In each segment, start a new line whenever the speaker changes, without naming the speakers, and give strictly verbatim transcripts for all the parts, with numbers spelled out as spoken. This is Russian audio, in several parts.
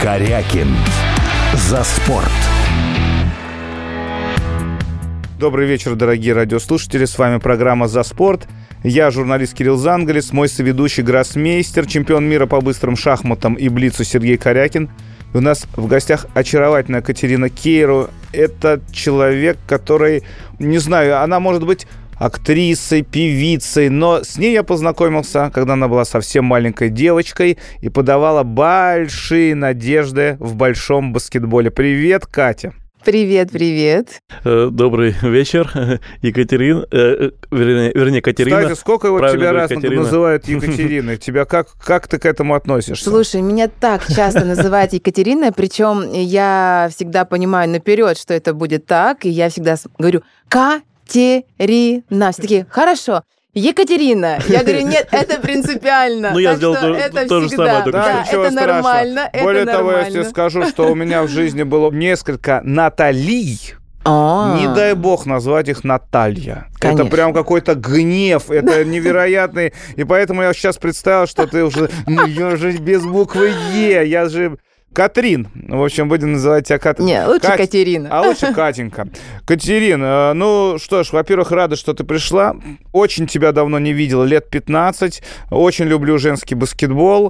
Корякин. За спорт.
Добрый вечер, дорогие радиослушатели. С вами программа «За спорт». Я журналист Кирилл Зангалис, мой соведущий гроссмейстер, чемпион мира по быстрым шахматам и блицу Сергей Корякин. У нас в гостях очаровательная Катерина Кейро. Это человек, который, не знаю, она может быть актрисой, певицей, но с ней я познакомился, когда она была совсем маленькой девочкой и подавала большие надежды в большом баскетболе. Привет, Катя!
Привет, привет.
Добрый вечер, Екатерина, э, вернее, вернее, Катерина.
Кстати, сколько вот тебя раз
Катерина.
называют Екатериной? Тебя как, как ты к этому относишься?
Слушай, меня так часто называют Екатериной, причем я всегда понимаю наперед, что это будет так, и я всегда говорю Катерина. Все такие, хорошо. Екатерина. Я говорю, нет, это принципиально.
Ну, я
так
сделал
что
то,
это
то же
всегда.
самое. Только
Да,
ничего
это
страшного.
нормально.
Более
это
того,
нормально.
я тебе скажу, что у меня в жизни было несколько Наталий.
А-а-а.
Не дай бог назвать их Наталья.
Конечно.
Это прям какой-то гнев, это невероятный. И поэтому я сейчас представил, что ты уже, ну я же без буквы Е, я же... Катрин. В общем, будем называть тебя Катрин.
Не, лучше
Кать...
Катерина.
А лучше Катенька. Катерин, э, ну что ж, во-первых, рада, что ты пришла. Очень тебя давно не видела, лет пятнадцать. Очень люблю женский баскетбол.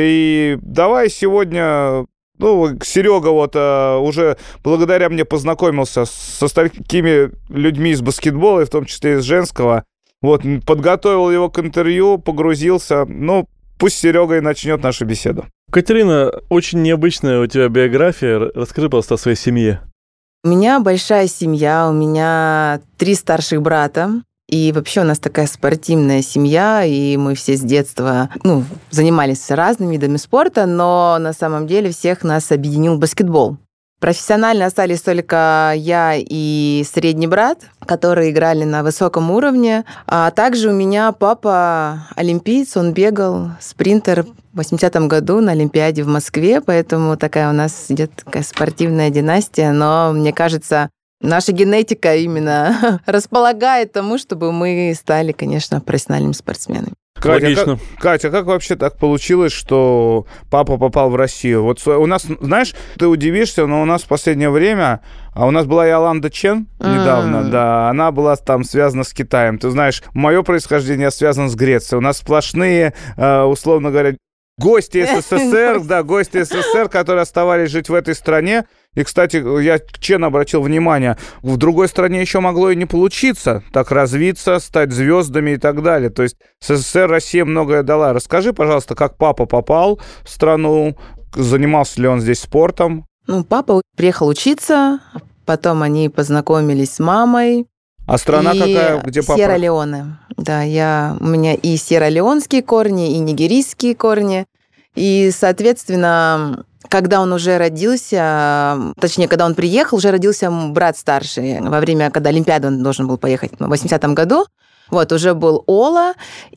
И давай сегодня... Ну, Серега вот а, уже благодаря мне познакомился со такими людьми из баскетбола, и в том числе из женского. Вот, подготовил его к интервью, погрузился. Ну, пусть Серега и начнет нашу беседу.
Катерина, очень необычная у тебя биография. Расскажи, пожалуйста, о своей семье.
У меня большая семья, у меня три старших брата. И вообще у нас такая спортивная семья, и мы все с детства ну, занимались разными видами спорта, но на самом деле всех нас объединил баскетбол. Профессионально остались только я и средний брат, которые играли на высоком уровне. А также у меня папа олимпиец, он бегал, спринтер в восьмидесятом году на Олимпиаде в Москве, поэтому такая у нас идет такая спортивная династия, но мне кажется, наша генетика именно располагает тому, чтобы мы стали, конечно, профессиональными спортсменами.
Катя,
Логично.
как, Катя, как вообще так получилось, что папа попал в Россию? Вот у нас, знаешь, ты удивишься, но у нас в последнее время, а у нас была Йоланда Чен недавно, mm. да, она была там связана с Китаем. Ты знаешь, мое происхождение связано с Грецией. У нас сплошные, условно говоря, гости СССР, да, гости СССР, которые оставались жить в этой стране. И, кстати, я к Чен обратил внимание, в другой стране еще могло и не получиться так развиться, стать звездами и так далее. То есть СССР Россия многое дала. Расскажи, пожалуйста, как папа попал в страну, занимался ли он здесь спортом?
Ну, папа приехал учиться, потом они познакомились с мамой.
А страна
и
какая, где папа?
Сьерра-Леоне. Да, я, у меня и сьерра-леонские корни, и нигерийские корни. И, соответственно, когда он уже родился, точнее, когда он приехал, уже родился брат старший. Во время, когда Олимпиаду он должен был поехать в восьмидесятом году. Вот, уже был Ола.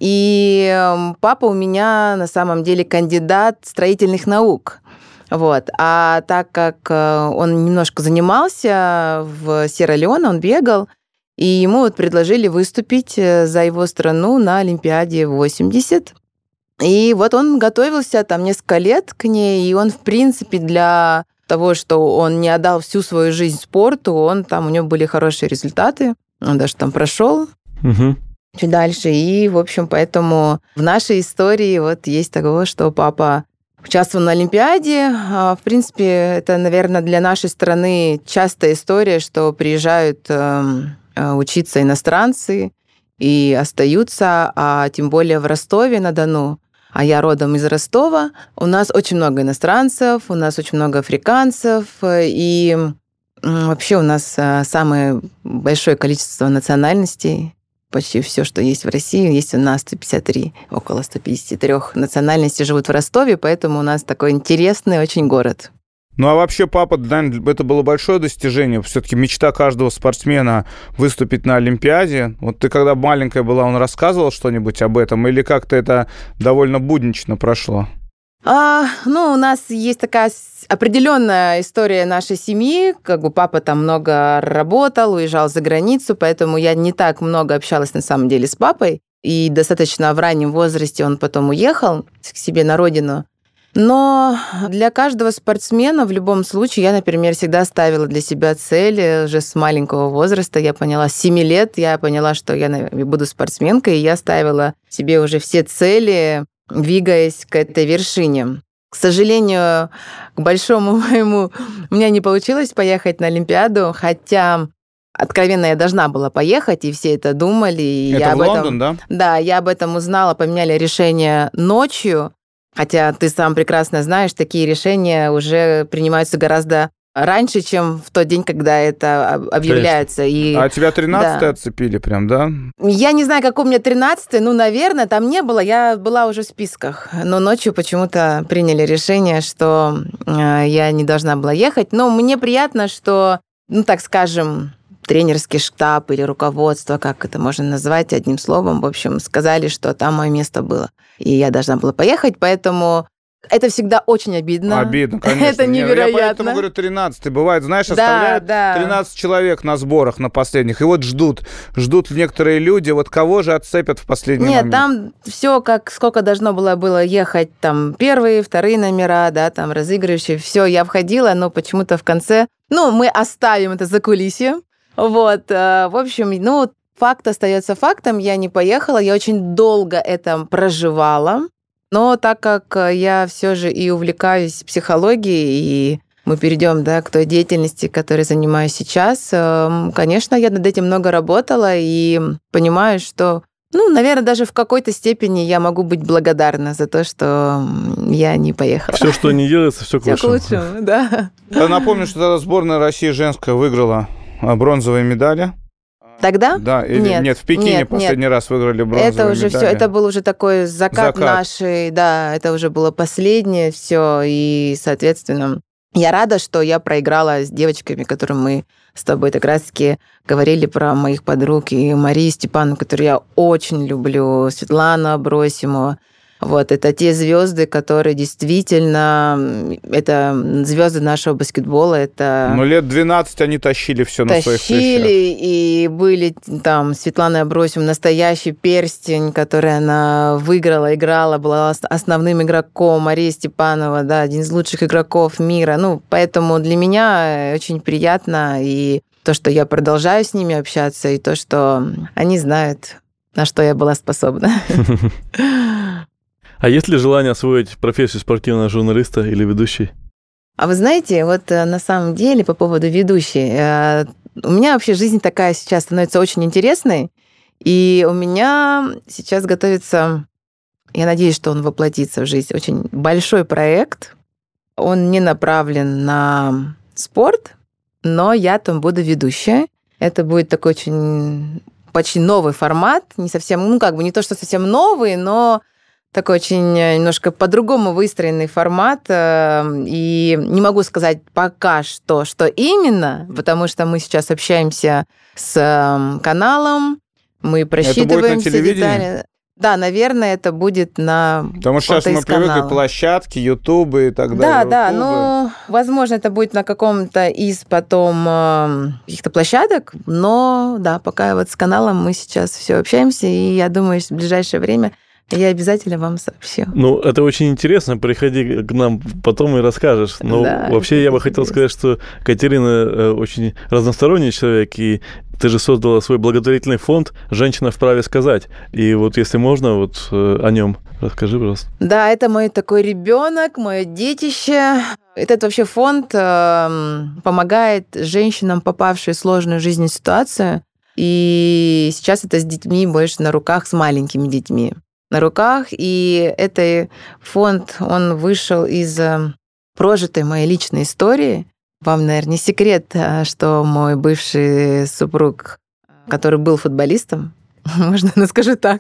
И папа у меня, на самом деле, кандидат строительных наук. Вот. А так как он немножко занимался в Сьерра-Леоне, он бегал, и ему вот предложили выступить за его страну на Олимпиаде восемьдесят. И вот он готовился там несколько лет к ней, и он, в принципе, для того, что он не отдал всю свою жизнь спорту, он там, у него были хорошие результаты, он даже там прошел
Угу.
чуть дальше, и, в общем, поэтому в нашей истории вот есть такое, что папа участвовал на Олимпиаде. В принципе, это, наверное, для нашей страны частая история, что приезжают учиться иностранцы и остаются, а тем более в Ростове-на-Дону. А я родом из Ростова. У нас очень много иностранцев, у нас очень много африканцев, и вообще у нас самое большое количество национальностей. Почти все, что есть в России, есть у нас сто пятьдесят три, около сто пятьдесят три национальностей живут в Ростове, поэтому у нас такой интересный очень город.
Ну, а вообще, папа, наверное, это было большое достижение. Все-таки мечта каждого спортсмена выступить на Олимпиаде. Вот ты, когда маленькая была, он рассказывал что-нибудь об этом? Или как-то это довольно буднично прошло?
А, ну, у нас есть такая определенная история нашей семьи. Как бы папа там много работал, уезжал за границу, поэтому я не так много общалась на самом деле с папой. И достаточно в раннем возрасте он потом уехал к себе на родину. Но для каждого спортсмена в любом случае, я, например, всегда ставила для себя цели уже с маленького возраста. Я поняла, с семи лет я поняла, что я буду спортсменкой, и я ставила себе уже все цели, двигаясь к этой вершине. К сожалению, к большому моему, у меня не получилось поехать на Олимпиаду, хотя откровенно я должна была поехать, и все это думали. И
это
я
в
об
Лондон,
этом,
да?
Да, я об этом узнала, поменяли решение ночью, хотя ты сам прекрасно знаешь, такие решения уже принимаются гораздо раньше, чем в тот день, когда это объявляется. И,
а тебя тринадцатый
да.
отцепили прям, да?
Я не знаю, какой у меня тринадцатый, ну, наверное, там не было, я была уже в списках. Но ночью почему-то приняли решение, что я не должна была ехать. Но мне приятно, что, ну, так скажем, тренерский штаб или руководство, как это можно назвать одним словом, в общем, сказали, что там мое место было. И я должна была поехать, поэтому это всегда очень обидно.
Обидно, конечно.
Это невероятно.
Я поэтому говорю тринадцатый. Бывает, знаешь,
Да,
оставляют
да.
тринадцать человек на сборах на последних, и вот ждут, ждут некоторые люди, вот кого же отцепят в последний
Нет,
момент.
там все как сколько должно было было ехать, там первые, вторые номера, да, там разыгрывающие, все, я входила, но почему-то в конце, ну, мы оставим это за кулисье. Вот, в общем, ну, факт остается фактом, я не поехала, я очень долго это проживала, но так как я все же и увлекаюсь психологией, и мы перейдем, да, к той деятельности, которой занимаюсь сейчас, конечно, я над этим много работала и понимаю, что, ну, наверное, даже в какой-то степени я могу быть благодарна за то, что я не поехала.
Все, что не делается, все к
Все
лучшему.
к лучшему, да.
Я напомню, что тогда сборная России женская выиграла бронзовые медали.
Тогда?
Да, или
нет,
нет, в Пекине
нет,
последний
нет.
раз выиграли бронзовые
это уже
медали.
все, это был уже такой закат,
Закат.
нашей, да, это уже было последнее все, и, соответственно, я рада, что я проиграла с девочками, которым мы с тобой как раз-таки говорили про моих подруг, и Марию Степановну, которую я очень люблю, Светлану Абросимову. Вот, это те звезды, которые действительно, это звезды нашего баскетбола, это...
Ну, лет двенадцать они тащили все на своих плечах.
Тащили, и были там Светлана Абросимова, настоящий перстень, который она выиграла, играла, была основным игроком, Мария Степанова, да, один из лучших игроков мира. Ну, поэтому для меня очень приятно, и то, что я продолжаю с ними общаться, и то, что они знают, на что я была способна.
А есть ли желание освоить профессию спортивного журналиста или ведущей?
А вы знаете, вот на самом деле по поводу ведущей, у меня вообще жизнь такая сейчас становится очень интересной, и у меня сейчас готовится, я надеюсь, что он воплотится в жизнь, очень большой проект. Он не направлен на спорт, но я там буду ведущей. Это будет такой очень почти новый формат, не совсем, ну как бы не то, что совсем новый, но такой очень немножко по-другому выстроенный формат. И не могу сказать пока что, что именно, потому что мы сейчас общаемся с каналом, мы просчитываем все детали. Да, наверное, это будет на
Потому что сейчас мы привыкли к площадке, ютубы и так далее.
Да, да, ну, возможно, это будет на каком-то из потом каких-то площадок, но да, пока вот с каналом мы сейчас все общаемся, и я думаю, что в ближайшее время я обязательно вам сообщу.
Ну, это очень интересно. Приходи к нам потом и расскажешь. Но
да,
вообще я бы хотел сказать, что Катерина очень разносторонний человек, и ты же создала свой благотворительный фонд «Женщина вправе сказать». И вот если можно, вот о нем расскажи, пожалуйста.
Да, это мой такой ребенок, мое детище. Этот вообще фонд помогает женщинам, попавшим в сложную жизненную ситуацию. И сейчас это с детьми, больше на руках, с маленькими детьми. На руках, и этот фонд, он вышел из прожитой моей личной истории. Вам, наверное, не секрет, что мой бывший супруг, который был футболистом, можно, ну скажу так.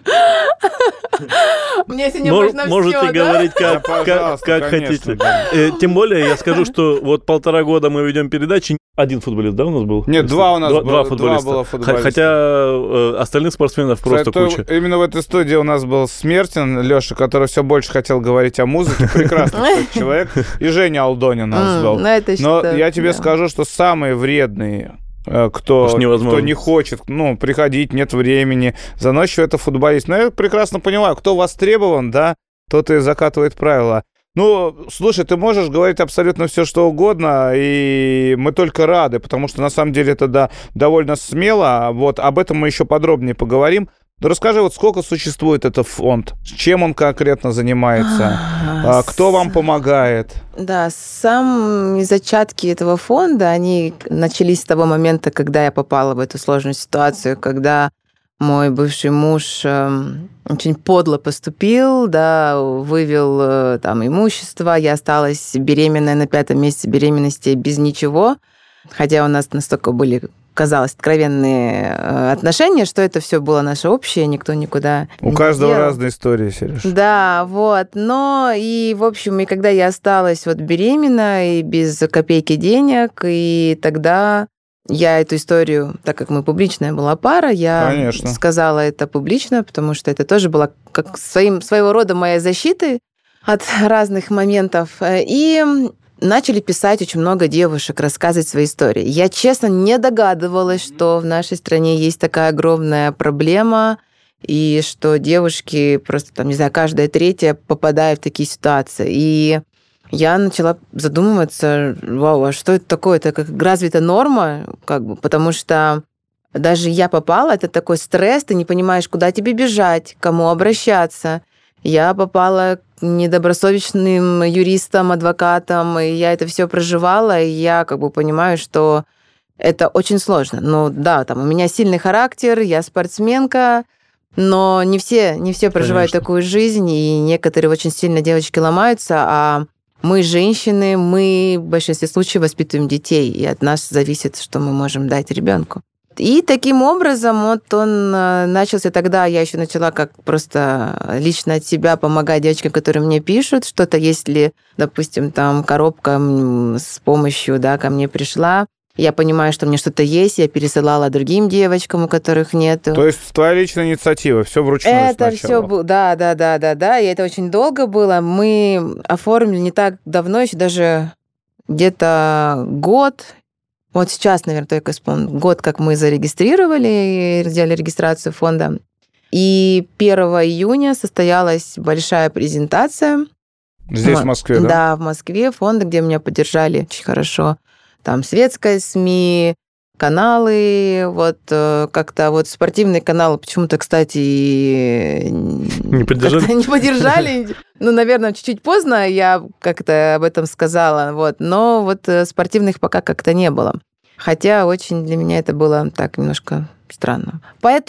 Мне сегодня можно все,
можете
да?
говорить, как,
Да,
как, как
конечно,
хотите.
да.
Тем более, я скажу, что вот полтора года мы ведем передачи. Один футболист, да, у нас был?
Нет, два у нас
два,
было,
два футболиста.
Два было футболиста.
Хотя э, остальных спортсменов просто
Кстати,
куча.
Именно в этой студии у нас был Смертин, Лёша, который все больше хотел говорить о музыке. Прекрасный человек. И Женя Алдонин у нас был. Но я тебе скажу, что самые вредные, кто, кто не хочет, ну, приходить, нет времени, заносчиво это футболист. Но я прекрасно понимаю, кто востребован, да, тот и закатывает правила. Ну, слушай, ты можешь говорить абсолютно все, что угодно, и мы только рады, потому что, на самом деле, это да, довольно смело. Вот об этом мы еще подробнее поговорим. Ну, расскажи, вот сколько существует этот фонд? Чем он конкретно занимается? А, кто вам помогает?
Да, сами зачатки этого фонда, они начались с того момента, когда я попала в эту сложную ситуацию, когда мой бывший муж э, очень подло поступил, да, вывел э, там имущество, я осталась беременная на пятом месяце беременности без ничего, хотя у нас настолько были, казалось, откровенные отношения, что это все было наше общее, никто никуда
У
не
каждого
делал.
разные истории, Сереж.
Да, вот. Но и, в общем, и когда я осталась вот беременна и без копейки денег, и тогда я эту историю, так как мы публичная была пара, я
Конечно.
сказала это публично, потому что это тоже было как своим, своего рода моя защита от разных моментов. И начали писать очень много девушек, рассказывать свои истории. Я, честно, не догадывалась, что в нашей стране есть такая огромная проблема, и что девушки просто, там, не знаю, каждая третья попадает в такие ситуации. И я начала задумываться, вау, а что это такое? Это как разве это норма? Как бы, потому что даже я попала, это такой стресс, ты не понимаешь, куда тебе бежать, к кому обращаться. Я попала к недобросовестным юристам, адвокатам, и я это все проживала, и я как бы понимаю, что это очень сложно. Ну да, там у меня сильный характер, я спортсменка, но не все, не все проживают
Конечно.
такую жизнь, и некоторые очень сильно девочки ломаются, а мы, женщины, мы в большинстве случаев воспитываем детей, и от нас зависит, что мы можем дать ребенку. И таким образом вот он начался тогда, я еще начала как просто лично от себя помогать девочкам, которые мне пишут, что-то, если, допустим, там коробка с помощью, да, ко мне пришла, я понимаю, что у меня что-то есть, я пересылала другим девочкам, у которых нет.
То есть твоя личная инициатива, все вручную
Это
сначала.
все было, да, да, да, да, да, и это очень долго было. Мы оформили не так давно, еще даже где-то год. Вот сейчас, наверное, только вспомню, год, как мы зарегистрировали, сделали регистрацию фонда. И первого июня состоялась большая презентация.
Здесь, в Москве, да?
Да, в Москве, фонда, где меня поддержали очень хорошо. Там светская СМИ, каналы, вот как-то вот спортивные каналы почему-то, кстати,
Не поддержали?
Не поддержали. Ну, наверное, чуть-чуть поздно я как-то об этом сказала, вот, но вот спортивных пока как-то не было. Хотя очень для меня это было так немножко странно.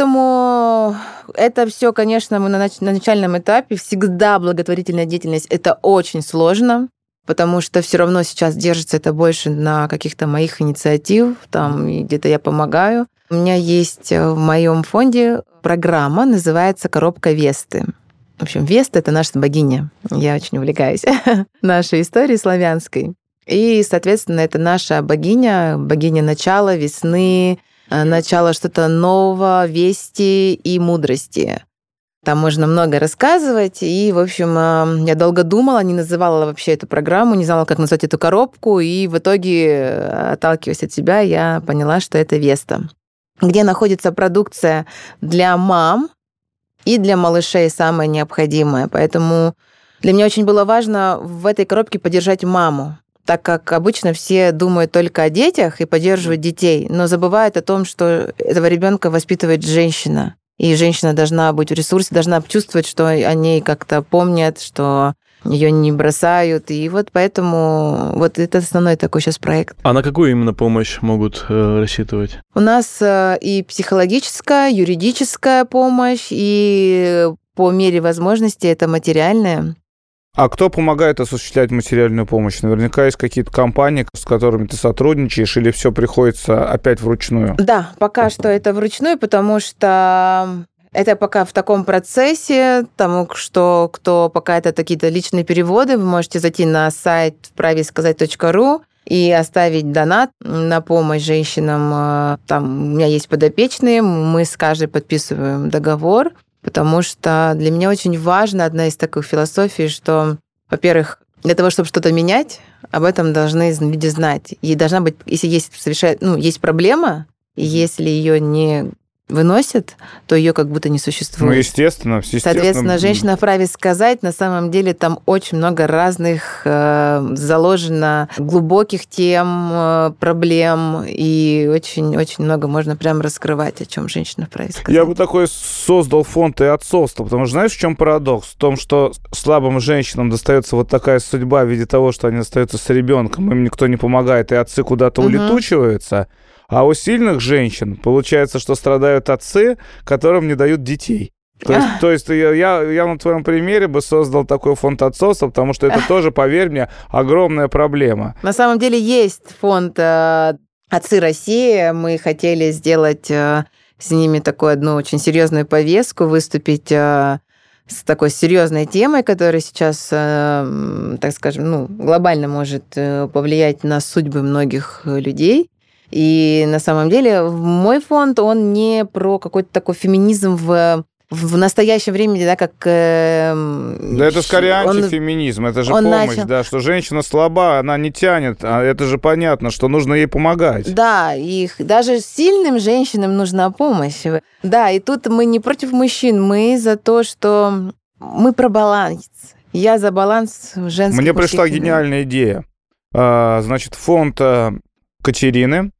Поэтому это все, конечно, мы на, нач- на начальном этапе. Всегда благотворительная деятельность – это очень сложно, потому что все равно сейчас держится это больше на каких-то моих инициатив, там и где-то я помогаю. У меня есть в моем фонде программа, называется «Коробка Весты». В общем, Веста – это наша богиня. Я очень увлекаюсь нашей историей славянской. И, соответственно, это наша богиня, богиня начала, весны, начала что-то нового, вести и мудрости. Там можно много рассказывать. И, в общем, я долго думала, не называла вообще эту программу, не знала, как назвать эту коробку. И в итоге, отталкиваясь от себя, я поняла, что это Веста, где находится продукция для мам и для малышей самое необходимое. Поэтому для меня очень было важно в этой коробке поддержать маму, так как обычно все думают только о детях и поддерживают детей, но забывают о том, что этого ребенка воспитывает женщина. И женщина должна быть в ресурсе, должна чувствовать, что о ней как-то помнят, что ее не бросают. И вот поэтому вот это основной такой сейчас проект.
А на какую именно помощь могут э, рассчитывать?
У нас и психологическая, юридическая помощь, и по мере возможности это материальная.
А кто помогает осуществлять материальную помощь? Наверняка есть какие-то компании, с которыми ты сотрудничаешь, или все приходится опять вручную?
Да, пока что это вручную, потому что это пока в таком процессе, тому что кто пока это какие-то личные переводы, вы можете зайти на сайт вправе сказать точка ру и оставить донат на помощь женщинам. Там у меня есть подопечные, мы с каждой подписываем договор. Потому что для меня очень важна одна из таких философий, что, во-первых, для того, чтобы что-то менять, об этом должны люди знать. И должна быть, если есть, совершенно, ну, есть проблема, и если ее не выносят, то ее как будто не существует.
Ну, естественно, естественно.
Соответственно, женщина вправе сказать, на самом деле там очень много разных э, заложено глубоких тем, э, проблем, и очень-очень много можно прям раскрывать, о чем женщина вправе сказать.
Я бы такой создал фонд и отцовства, потому что знаешь, в чем парадокс? В том, что слабым женщинам достается вот такая судьба в виде того, что они остаются с ребенком, им никто не помогает, и отцы куда-то угу. улетучиваются. А у сильных женщин получается, что страдают отцы, которым не дают детей. То есть, то есть я, я, я на твоем примере бы создал такой фонд отцовства, потому что это тоже, поверь мне, огромная проблема.
На самом деле есть фонд э, «Отцы России». Мы хотели сделать э, с ними такую одну очень серьезную повестку, выступить э, с такой серьезной темой, которая сейчас, э, так скажем, ну, глобально может э, повлиять на судьбы многих людей. И на самом деле мой фонд, он не про какой-то такой феминизм в, в настоящем времени, да, как... Э,
да это скорее антифеминизм, это же помощь, начал... да, что женщина слаба, она не тянет, а это же понятно, что нужно ей помогать.
Да, и даже сильным женщинам нужна помощь. Да, и тут мы не против мужчин, мы за то, что мы про баланс. Я за баланс женских...
Мне пришла гениальная идея. Значит, фонд Катерины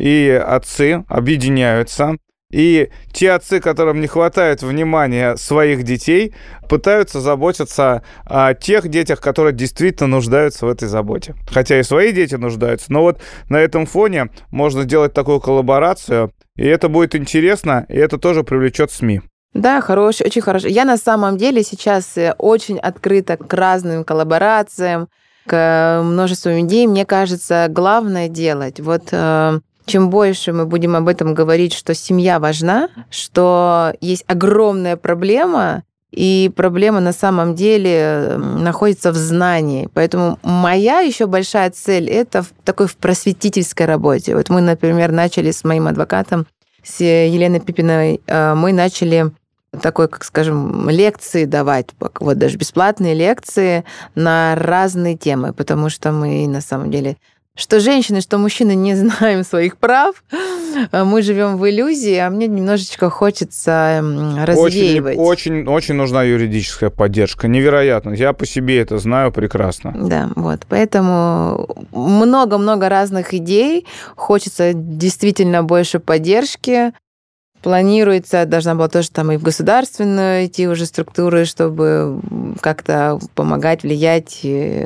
и отцы объединяются, и те отцы, которым не хватает внимания своих детей, пытаются заботиться о тех детях, которые действительно нуждаются в этой заботе. Хотя и свои дети нуждаются, но вот на этом фоне можно сделать такую коллаборацию, и это будет интересно, и это тоже привлечет СМИ.
Да, хороший, очень хорошо. Я на самом деле сейчас очень открыта к разным коллаборациям, к множеству идей. Мне кажется, главное делать. Вот э, чем больше мы будем об этом говорить, что семья важна, что есть огромная проблема, и проблема на самом деле находится в знании. Поэтому моя еще большая цель — это в такой в просветительской работе. Вот мы, например, начали с моим адвокатом, с Еленой Пипиной, мы начали такой, как скажем, лекции давать, вот даже бесплатные лекции на разные темы, потому что мы на самом деле, что женщины, что мужчины, не знаем своих прав, мы живем в иллюзии, а мне немножечко хочется развеивать.
Очень, очень, очень нужна юридическая поддержка, невероятно. Я по себе это знаю прекрасно.
Да, вот, поэтому много-много разных идей, хочется действительно больше поддержки. Планируется, должна была тоже там и в государственную идти уже структуры, чтобы как-то помогать, влиять,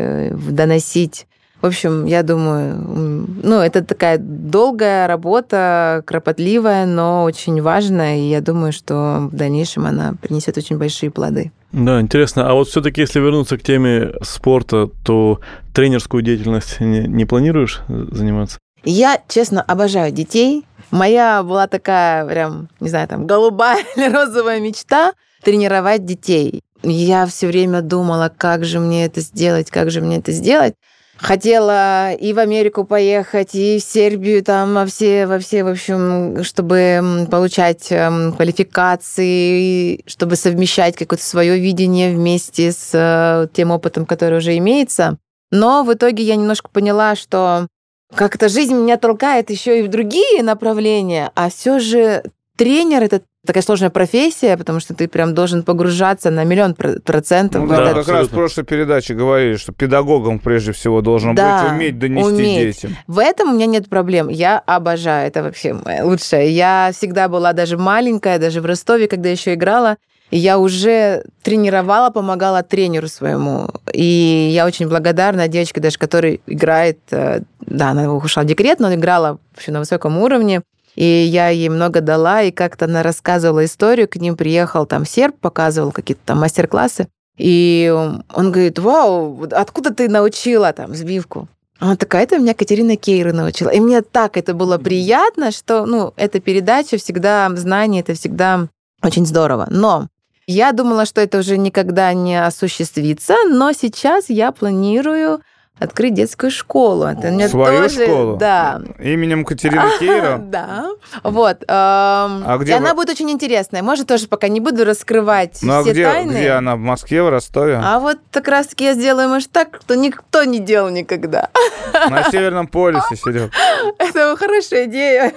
доносить. В общем, я думаю, ну, это такая долгая работа, кропотливая, но очень важная, и я думаю, что в дальнейшем она принесет очень большие плоды.
Да, интересно. А вот все-таки, если вернуться к теме спорта, то тренерскую деятельность не, не планируешь заниматься?
Я, честно, обожаю детей. Моя была такая прям, не знаю, там, голубая или розовая мечта тренировать детей. Я все время думала, как же мне это сделать, как же мне это сделать. Хотела и в Америку поехать, и в Сербию, там, во все, во все, в общем, чтобы получать квалификации, чтобы совмещать какое-то свое видение вместе с тем опытом, который уже имеется. Но в итоге я немножко поняла, что как-то жизнь меня толкает еще и в другие направления, а все же тренер — это такая сложная профессия, потому что ты прям должен погружаться на миллион процентов.
Ну, да,
этот...
как раз в прошлой передаче говорили, что педагогом прежде всего должен да, быть уметь донести
уметь.
детям.
В этом у меня нет проблем. Я обожаю, это вообще моя лучшая. Я всегда была даже маленькая, даже в Ростове, когда еще играла, я уже тренировала, помогала тренеру своему. И я очень благодарна девочке, даже которая играет, да, она ушла в декрет, но играла вообще на высоком уровне. И я ей много дала, и как-то она рассказывала историю, к ним приехал там серб, показывал какие-то там мастер-классы. И он говорит: вау, откуда ты научила там сбивку? Она такая: это меня Катерина Кейра научила. И мне так это было приятно, что, ну, эта передача всегда, знание, это всегда очень здорово. Но я думала, что это уже никогда не осуществится, но сейчас я планирую открыть детскую школу. Это мне
Свою
тоже,
школу?
Да.
Именем Катерины Кейра?
Да. Вот. А
где
и она
вы-
будет очень интересная. Может, тоже пока не буду раскрывать
Ну а
все
где,
тайны.
где она? В Москве, в Ростове?
А вот как раз-таки я сделаю, может, так, что никто не делал никогда.
На Северном полюсе, Серег.
Это хорошая идея.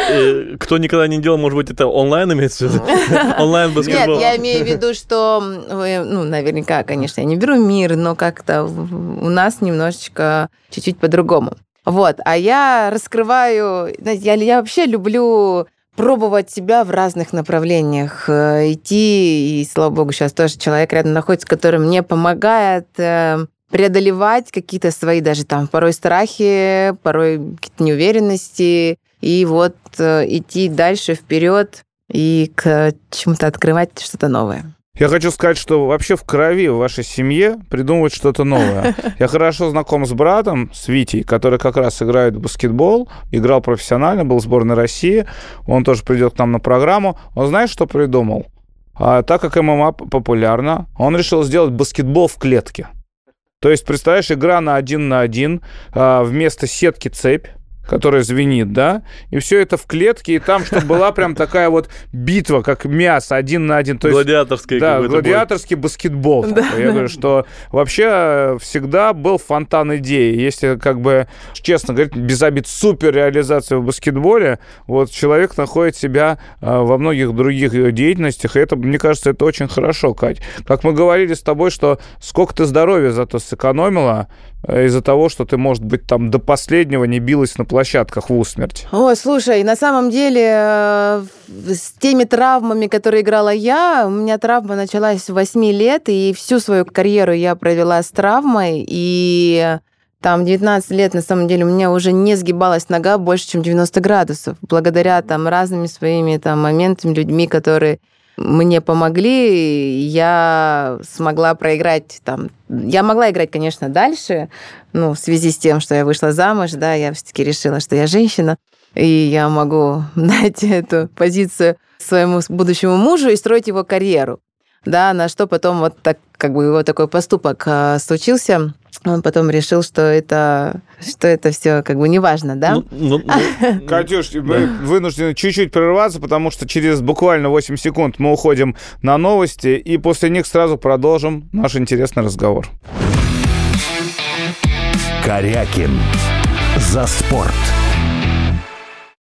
Э, Кто никогда не делал, может быть, это онлайн имеется в виду? Онлайн-баскетбол.
Нет, я имею в виду, что, вы, ну, наверняка, конечно, я не беру мир, но как-то в- у нас немножечко чуть-чуть по-другому. Вот, а я раскрываю, знаете, я, я вообще люблю пробовать себя в разных направлениях, э, идти, и, слава богу, сейчас тоже человек рядом находится, который мне помогает э, преодолевать какие-то свои даже там порой страхи, порой какие-то неуверенности, и вот э, идти дальше вперед и к чему-то открывать что-то новое.
Я хочу сказать, что вообще в крови в вашей семье придумывать что-то новое. Я хорошо знаком с братом, с Витей, который как раз играет в баскетбол, играл профессионально, был в сборной России. Он тоже придет к нам на программу. Он знаешь, что придумал? А, так как ММА популярна, он решил сделать баскетбол в клетке. То есть, представляешь, игра на один на один, а, вместо сетки цепь, которая звенит, да, и все это в клетке, и там, чтобы была прям такая вот битва, как мясо, один на один. То есть,
Гладиаторский
да,
какой-то
гладиаторский баскетбол.
Да.
такой. Я говорю, что вообще всегда был фонтан идей. Если, как бы, честно говорить, без обид, супер реализация в баскетболе, вот человек находит себя а, во многих других деятельностях, и это, мне кажется, это очень хорошо, Кать. Как мы говорили с тобой, что сколько ты здоровья зато сэкономила э, из-за того, что ты, может быть, там до последнего не билась на площадках в усмерть.
О, слушай, на самом деле э, с теми травмами, которые играла я, у меня травма началась с восьми лет, и всю свою карьеру я провела с травмой, и там девятнадцать лет, на самом деле, у меня уже не сгибалась нога больше, чем девяносто градусов, благодаря там разными своими там моментами, людьми, которые мне помогли, я смогла проиграть там. Я могла играть, конечно, дальше, ну, в связи с тем, что я вышла замуж, да, я все-таки решила, что я женщина, и я могу дать эту позицию своему будущему мужу и строить его карьеру. Да, на что потом вот так, как бы его такой поступок а, случился. Он потом решил, что это, что это все как бы не важно, да?
Ну, ну, ну,
Катюш, мы вынуждены чуть-чуть прерваться, потому что через буквально восемь секунд мы уходим на новости, и после них сразу продолжим наш интересный разговор.
Корякин. За спорт.